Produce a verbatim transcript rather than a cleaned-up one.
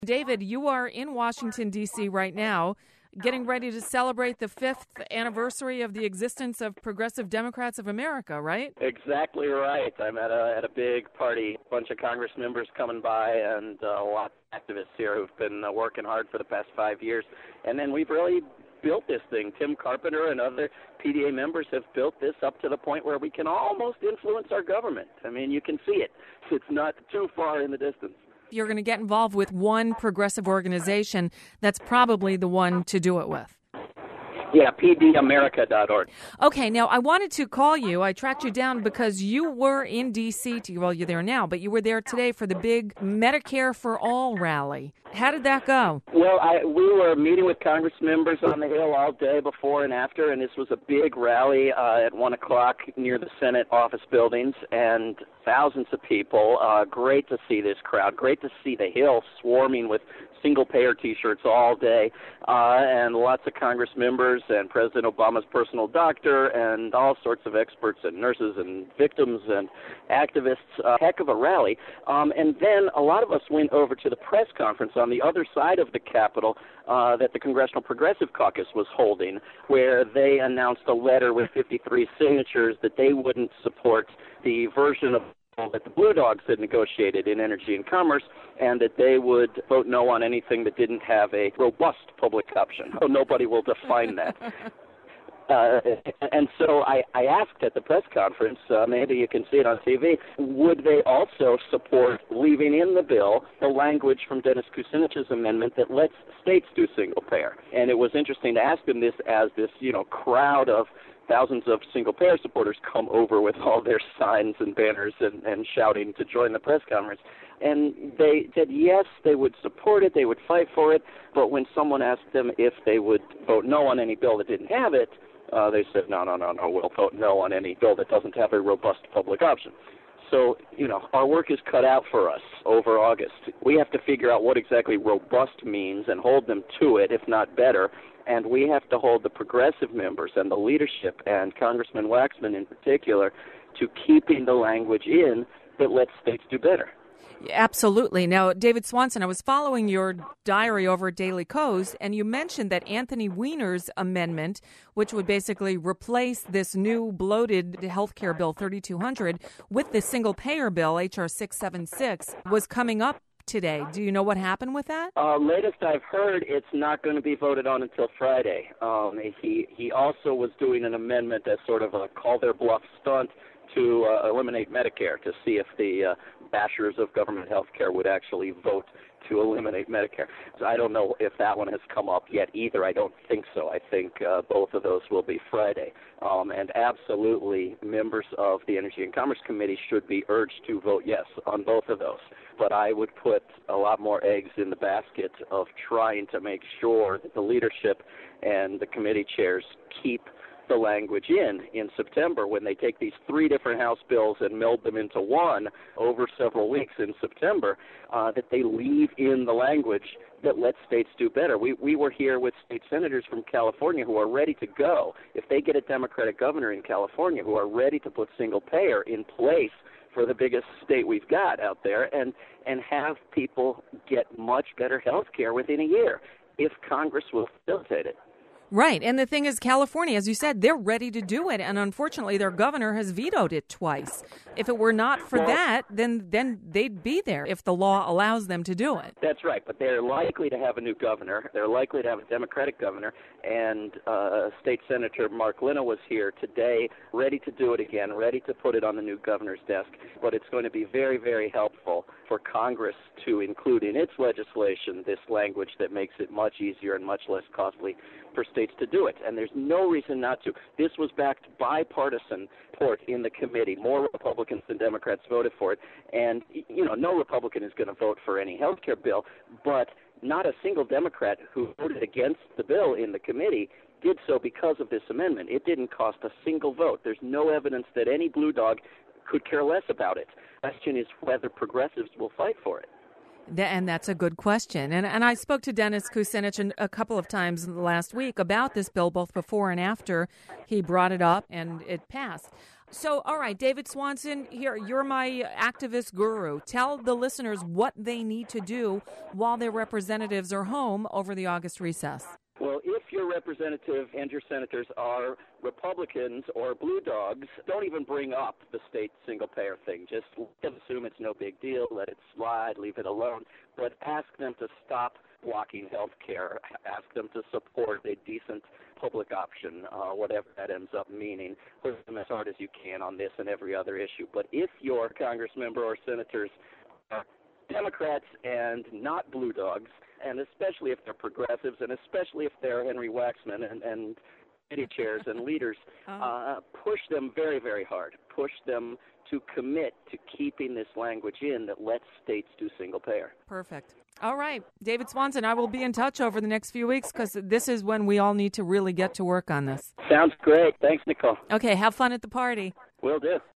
David, you are in Washington, D C right now, getting ready to celebrate the fifth anniversary of the existence of Progressive Democrats of America, right? Exactly right. I'm at a at a big party, a bunch of Congress members coming by, and uh, a lot of activists here who've been uh, working hard for the past five years. And then we've really built this thing. Tim Carpenter and other P D A members have built this up to the point where we can almost influence our government. I mean, you can see it. It's not too far in the distance. You're going to get involved with one progressive organization. That's probably the one to do it with. Yeah, P D America dot org. Okay, now I wanted to call you. I tracked you down because you were in D C, to, well, you're there now, but you were there today for the big Medicare for All rally. How did that go? Well, I, we were meeting with Congress members on the Hill all day before and after, and this was a big rally uh, at one o'clock near the Senate office buildings, and thousands of people. Uh, great to see this crowd. Great to see the Hill swarming with single-payer T-shirts all day, uh, and lots of Congress members and President Obama's personal doctor and all sorts of experts and nurses and victims and activists. A heck of a rally. Um, and then a lot of us went over to the press conference on the other side of the Capitol uh, that the Congressional Progressive Caucus was holding, where they announced a letter with fifty-three signatures that they wouldn't support the version of that the Blue Dogs had negotiated in Energy and Commerce, and that they would vote no on anything that didn't have a robust public option. Oh, nobody will define that. Uh, and so I, I asked at the press conference, uh, maybe you can see it on T V, would they also support leaving in the bill the language from Dennis Kucinich's amendment that lets states do single payer? And it was interesting to ask them this as this, you know, crowd of thousands of single-payer supporters come over with all their signs and banners and, and shouting to join the press conference. And they said yes, they would support it, they would fight for it, but when someone asked them if they would vote no on any bill that didn't have it, uh, they said, no, no, no, no, we'll vote no on any bill that doesn't have a robust public option. So, you know, our work is cut out for us over August. We have to figure out what exactly robust means and hold them to it, if not better. And we have to hold the progressive members and the leadership, and Congressman Waxman in particular, to keeping the language in that lets states do better. Absolutely. Now, David Swanson, I was following your diary over at Daily Kos, and you mentioned that Anthony Weiner's amendment, which would basically replace this new bloated health care bill thirty-two hundred with the single-payer bill, H R six seventy-six, was coming up today. Do you know what happened with that? Uh, latest I've heard, it's not going to be voted on until Friday. Um, he he also was doing an amendment as sort of a call their bluff stunt to uh, eliminate Medicare, to see if the uh, bashers of government health care would actually vote to eliminate Medicare. So I don't know if that one has come up yet either. I don't think so. I think uh, both of those will be Friday. Um, and absolutely, members of the Energy and Commerce Committee should be urged to vote yes on both of those. But I would put a lot more eggs in the basket of trying to make sure that the leadership and the committee chairs keep the language in in September, when they take these three different House bills and meld them into one over several weeks in September, uh, that they leave in the language that lets states do better. We we were here with state senators from California who are ready to go. If they get a Democratic governor in California who are ready to put single payer in place for the biggest state we've got out there, and, and have people get much better health care within a year, if Congress will facilitate it. Right. And the thing is, California, as you said, they're ready to do it. And unfortunately, their governor has vetoed it twice. If it were not for well, that, then then they'd be there if the law allows them to do it. That's right. But they're likely to have a new governor. They're likely to have a Democratic governor. And uh, State Senator Mark Lina was here today, ready to do it again, ready to put it on the new governor's desk. But it's going to be very, very helpful for Congress to include in its legislation this language that makes it much easier and much less costly for states to do it. And there's no reason not to. This was backed bipartisan support in the committee. More Republicans than Democrats voted for it. And, you know, no Republican is going to vote for any health care bill, but not a single Democrat who voted against the bill in the committee did so because of this amendment. It didn't cost a single vote. There's no evidence that any blue dog could care less about it. The question is whether progressives will fight for it. And that's a good question. And and I spoke to Dennis Kucinich a couple of times last week about this bill, both before and after he brought it up and it passed. So, all right, David Swanson, here, you're my activist guru. Tell the listeners what they need to do while their representatives are home over the August recess. Well, if your representative and your senators are Republicans or blue dogs, don't even bring up the state single-payer thing. Just assume it's no big deal, let it slide, leave it alone. But ask them to stop blocking health care. Ask them to support a decent public option, uh, whatever that ends up meaning. Push them as hard as you can on this and every other issue. But if your congress member or senators are Democrats and not blue dogs, and especially if they're progressives, and especially if they're Henry Waxman and, and committee chairs and leaders, uh, push them very, very hard. Push them to commit to keeping this language in that lets states do single payer. Perfect. All right. David Swanson, I will be in touch over the next few weeks because this is when we all need to really get to work on this. Sounds great. Thanks, Nicole. Okay. Have fun at the party. Will do.